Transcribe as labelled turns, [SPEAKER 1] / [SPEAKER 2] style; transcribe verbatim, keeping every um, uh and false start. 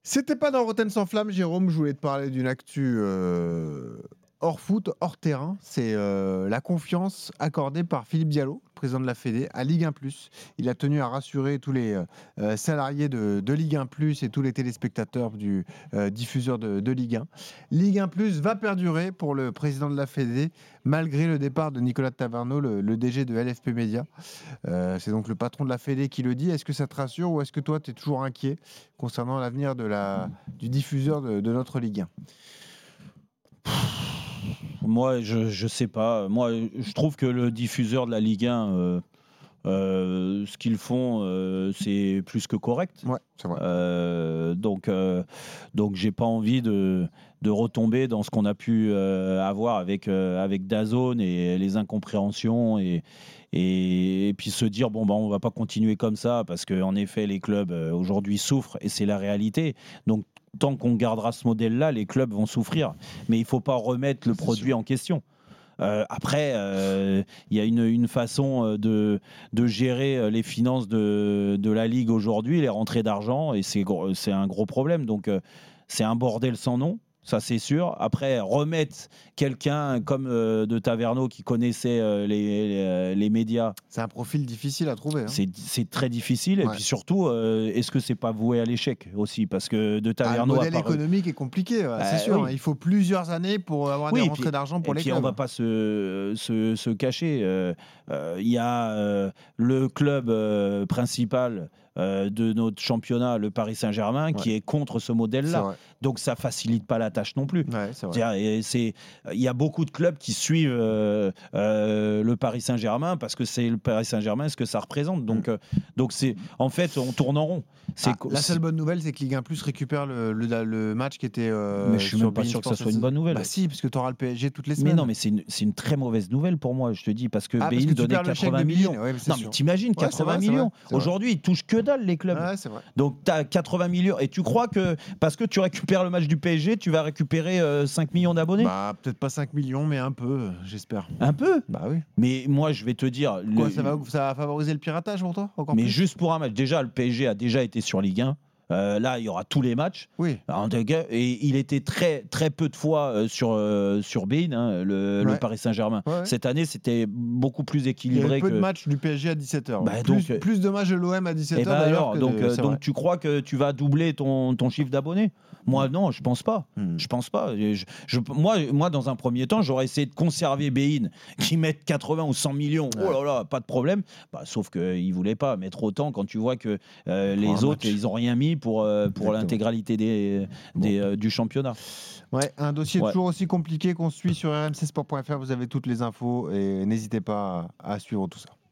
[SPEAKER 1] C'était pas dans Rotten sans flamme, Jérôme. Je voulais te parler d'une actu euh, hors foot, hors terrain. C'est euh, la confiance accordée par Philippe Diallo, président de la Fédé, à Ligue un plus. Il a tenu à rassurer tous les euh, salariés de, de Ligue un plus et tous les téléspectateurs du euh, diffuseur de, de Ligue un. Ligue un plus va perdurer pour le président de la Fédé, malgré le départ de Nicolas Taverneau, le, le D G de L F P Média. Euh, c'est donc le patron de la Fédé qui le dit. Est-ce que ça te rassure ou est-ce que toi, tu es toujours inquiet concernant l'avenir de la, du diffuseur de, de notre Ligue un?
[SPEAKER 2] Moi, je je sais pas. Moi, je trouve que le diffuseur de la Ligue un, euh, euh, ce qu'ils font, euh, c'est plus que correct.
[SPEAKER 1] Ouais, c'est vrai.
[SPEAKER 2] Euh, donc, euh, donc, j'ai pas envie de, de retomber dans ce qu'on a pu euh, avoir avec euh, avec DAZN et les incompréhensions et, et et puis se dire bon ben on va pas continuer comme ça parce que en effet les clubs euh, aujourd'hui souffrent et c'est la réalité. Donc tant qu'on gardera ce modèle-là, les clubs vont souffrir. Mais il faut pas remettre le
[SPEAKER 1] C'est
[SPEAKER 2] produit
[SPEAKER 1] sûr.
[SPEAKER 2] en question. Euh, après, il euh, y a une, une façon de, de gérer les finances de, de la Ligue aujourd'hui, les rentrées d'argent, et c'est, gros- c'est un gros problème. Donc, euh, c'est un bordel sans nom, ça c'est sûr. Après, remettre quelqu'un comme euh, de Taverneau qui connaissait euh, les, les, les médias,
[SPEAKER 1] C'est un profil difficile à trouver. Hein.
[SPEAKER 2] c'est, c'est très difficile. Et
[SPEAKER 1] Ouais.
[SPEAKER 2] puis surtout, euh, est-ce que c'est pas voué à l'échec aussi? Parce que de
[SPEAKER 1] Ah, le
[SPEAKER 2] Taverneau a
[SPEAKER 1] modèle
[SPEAKER 2] paru.
[SPEAKER 1] économique est compliqué, ouais, c'est
[SPEAKER 2] Euh,
[SPEAKER 1] sûr. Hein.
[SPEAKER 2] oui,
[SPEAKER 1] Il faut plusieurs années pour avoir des
[SPEAKER 2] Oui, et
[SPEAKER 1] rentrées
[SPEAKER 2] puis,
[SPEAKER 1] d'argent
[SPEAKER 2] et
[SPEAKER 1] pour les
[SPEAKER 2] puis on
[SPEAKER 1] clubs.
[SPEAKER 2] va pas se, se, se cacher. euh, euh, Il y a euh, le club euh, principal euh, de notre championnat, le Paris Saint-Germain,
[SPEAKER 1] Ouais,
[SPEAKER 2] qui est contre ce
[SPEAKER 1] c'est
[SPEAKER 2] modèle-là.
[SPEAKER 1] vrai.
[SPEAKER 2] Donc ça facilite pas la tâche non plus.
[SPEAKER 1] Ouais, c'est vrai.
[SPEAKER 2] C'est-à-dire, et c'est- Il y a beaucoup de clubs qui suivent euh, euh, le Paris Saint-Germain parce que c'est le Paris Saint-Germain, ce que ça représente.
[SPEAKER 1] Mm.
[SPEAKER 2] Donc, euh, donc c'est, en fait, on tourne en rond. C'est,
[SPEAKER 1] Ah,
[SPEAKER 2] co-
[SPEAKER 1] la seule
[SPEAKER 2] c'est-
[SPEAKER 1] bonne nouvelle, c'est que Ligue un plus récupère le, le, le match qui était
[SPEAKER 2] mais
[SPEAKER 1] euh,
[SPEAKER 2] je suis
[SPEAKER 1] sur
[SPEAKER 2] même pas
[SPEAKER 1] beIN
[SPEAKER 2] sûr que ça
[SPEAKER 1] Sports.
[SPEAKER 2] soit une bonne nouvelle.
[SPEAKER 1] Bah si, parce que tu auras le P S G toutes les
[SPEAKER 2] Mais
[SPEAKER 1] semaines.
[SPEAKER 2] non, mais c'est une, c'est une très mauvaise nouvelle pour moi, je te dis, parce que
[SPEAKER 1] Ah, parce
[SPEAKER 2] beIN
[SPEAKER 1] que tu
[SPEAKER 2] donnait
[SPEAKER 1] perds le chèque de
[SPEAKER 2] quatre-vingts
[SPEAKER 1] beIN.
[SPEAKER 2] millions.
[SPEAKER 1] Ouais, mais c'est
[SPEAKER 2] Non, mais
[SPEAKER 1] sûr.
[SPEAKER 2] t'imagines,
[SPEAKER 1] Ouais, c'est
[SPEAKER 2] quatre-vingts
[SPEAKER 1] vrai, c'est vrai,
[SPEAKER 2] millions.
[SPEAKER 1] c'est vrai.
[SPEAKER 2] Aujourd'hui, ils touchent que dalle, les clubs.
[SPEAKER 1] Ouais, c'est vrai.
[SPEAKER 2] Donc, tu as quatre-vingts millions. Et tu crois que parce que tu récupères le match du P S G, tu vas récupérer euh, cinq millions d'abonnés?
[SPEAKER 1] Bah, peut-être pas cinq millions, mais un peu, j'espère.
[SPEAKER 2] Un peu.
[SPEAKER 1] Bah oui.
[SPEAKER 2] Mais moi, je vais te dire.
[SPEAKER 1] Quoi,
[SPEAKER 2] le-
[SPEAKER 1] ça va, ça va favoriser le piratage pour toi, encore
[SPEAKER 2] Mais
[SPEAKER 1] plus?
[SPEAKER 2] juste pour un match. Déjà, le P S G a déjà été sur Ligue un. Euh, là, il y aura tous les matchs.
[SPEAKER 1] Oui.
[SPEAKER 2] En tout cas, et il était très, très peu de fois euh, sur, euh, sur beIN, hein, le, le
[SPEAKER 1] Ouais.
[SPEAKER 2] Paris Saint-Germain.
[SPEAKER 1] Ouais, ouais.
[SPEAKER 2] Cette année, c'était beaucoup plus
[SPEAKER 1] Il y a
[SPEAKER 2] équilibré
[SPEAKER 1] peu
[SPEAKER 2] que.
[SPEAKER 1] de matchs du P S G à dix-sept heures.
[SPEAKER 2] Bah,
[SPEAKER 1] plus,
[SPEAKER 2] donc, euh,
[SPEAKER 1] plus de matchs de l'O M à
[SPEAKER 2] Et
[SPEAKER 1] dix-sept heures
[SPEAKER 2] bah
[SPEAKER 1] d'ailleurs
[SPEAKER 2] alors,
[SPEAKER 1] que
[SPEAKER 2] donc,
[SPEAKER 1] de...
[SPEAKER 2] euh,
[SPEAKER 1] c'est
[SPEAKER 2] donc
[SPEAKER 1] vrai.
[SPEAKER 2] tu crois que tu vas doubler ton, ton chiffre d'abonnés? Moi, non, je pense pas.
[SPEAKER 1] Hmm.
[SPEAKER 2] Je pense pas. Et je- je- moi, moi, dans un premier temps, j'aurais essayé de conserver beIN, qui mettent quatre-vingts ou cent millions. Oh là là, pas de problème. Bah, sauf qu'ils voulaient pas mettre autant quand tu vois que euh,
[SPEAKER 1] Pour
[SPEAKER 2] les
[SPEAKER 1] un
[SPEAKER 2] autres,
[SPEAKER 1] match.
[SPEAKER 2] ils ont rien mis pour, euh, pour
[SPEAKER 1] Exactement.
[SPEAKER 2] l'intégralité des, des, euh, du championnat.
[SPEAKER 1] Ouais, un dossier
[SPEAKER 2] Ouais.
[SPEAKER 1] toujours aussi compliqué qu'on suit sur r m c sport point f r. Vous avez toutes les infos et n'hésitez pas à à suivre tout ça.